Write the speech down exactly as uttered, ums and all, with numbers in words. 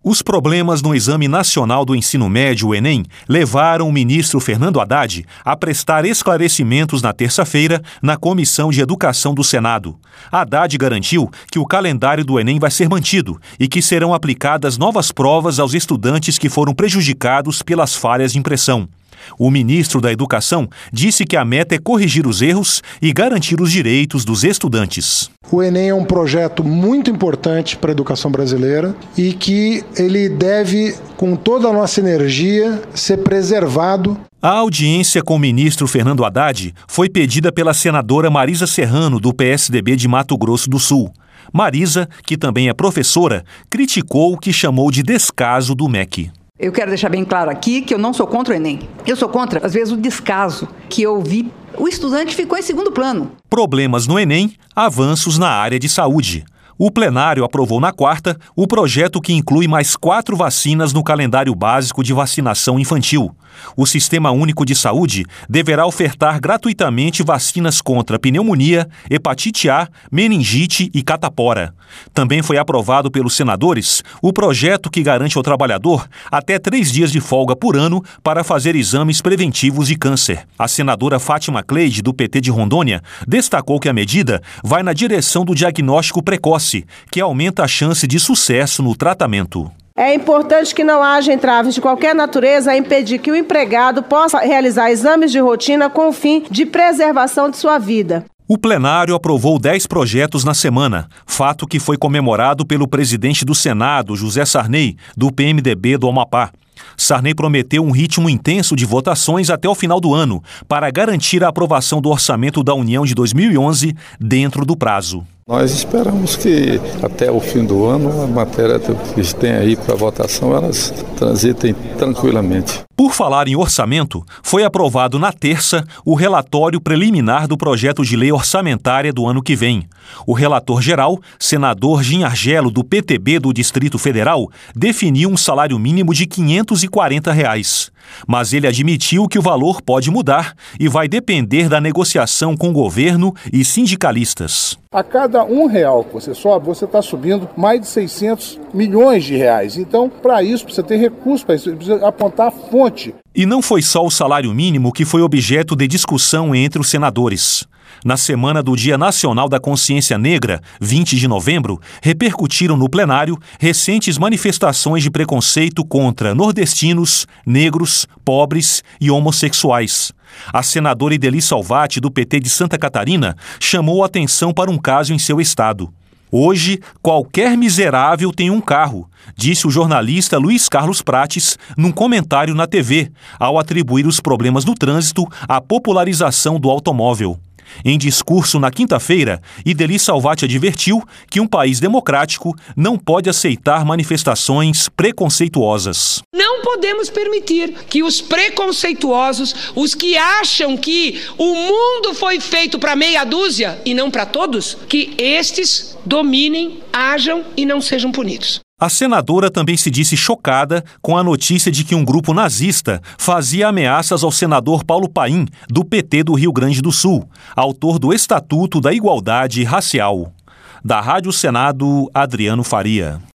Os problemas no Exame Nacional do Ensino Médio, o Enem, levaram o ministro Fernando Haddad a prestar esclarecimentos na terça-feira na Comissão de Educação do Senado. Haddad garantiu que o calendário do Enem vai ser mantido e que serão aplicadas novas provas aos estudantes que foram prejudicados pelas falhas de impressão. O ministro da Educação disse que a meta é corrigir os erros e garantir os direitos dos estudantes. O Enem é um projeto muito importante para a educação brasileira e que ele deve, com toda a nossa energia, ser preservado. A audiência com o ministro Fernando Haddad foi pedida pela senadora Marisa Serrano, do P S D B de Mato Grosso do Sul. Marisa, que também é professora, criticou o que chamou de descaso do M E C. Eu quero deixar bem claro aqui que eu não sou contra o Enem. Eu sou contra, às vezes, o descaso que eu vi. O estudante ficou em segundo plano. Problemas no Enem, avanços na área de saúde. O plenário aprovou na quarta o projeto que inclui mais quatro vacinas no calendário básico de vacinação infantil. O Sistema Único de Saúde deverá ofertar gratuitamente vacinas contra pneumonia, hepatite A, meningite e catapora. Também foi aprovado pelos senadores o projeto que garante ao trabalhador até três dias de folga por ano para fazer exames preventivos de câncer. A senadora Fátima Cleide, do P T de Rondônia, destacou que a medida vai na direção do diagnóstico precoce, que aumenta a chance de sucesso no tratamento. É importante que não haja entraves de qualquer natureza a impedir que o empregado possa realizar exames de rotina com o fim de preservação de sua vida. O plenário aprovou dez projetos na semana, fato que foi comemorado pelo presidente do Senado, José Sarney, do P M D B do Amapá. Sarney prometeu um ritmo intenso de votações até o final do ano, para garantir a aprovação do orçamento da União de dois mil e onze dentro do prazo. Nós esperamos que até o fim do ano a matéria que tem aí para votação, elas transitem tranquilamente. Por falar em orçamento, foi aprovado na terça o relatório preliminar do projeto de lei orçamentária do ano que vem. O relator geral, senador Gin Argelo, do P T B do Distrito Federal, definiu um salário mínimo de quinhentos e quarenta reais. Mas ele admitiu que o valor pode mudar e vai depender da negociação com o governo e sindicalistas. A cada um real que você sobe, você está subindo mais de seiscentos milhões de reais. Então, para isso, precisa ter recurso, para isso, precisa apontar a fonte. E não foi só o salário mínimo que foi objeto de discussão entre os senadores. Na semana do Dia Nacional da Consciência Negra, vinte de novembro, repercutiram no plenário recentes manifestações de preconceito contra nordestinos, negros, pobres e homossexuais. A senadora Ideli Salvati, do P T de Santa Catarina, chamou a atenção para um caso em seu estado. Hoje, qualquer miserável tem um carro, disse o jornalista Luiz Carlos Prates num comentário na T V, ao atribuir os problemas no trânsito à popularização do automóvel. Em discurso na quinta-feira, Ideli Salvati advertiu que um país democrático não pode aceitar manifestações preconceituosas. Não podemos permitir que os preconceituosos, os que acham que o mundo foi feito para meia dúzia e não para todos, que estes dominem, hajam e não sejam punidos. A senadora também se disse chocada com a notícia de que um grupo nazista fazia ameaças ao senador Paulo Paim, do P T do Rio Grande do Sul, autor do Estatuto da Igualdade Racial. Da Rádio Senado, Adriano Faria.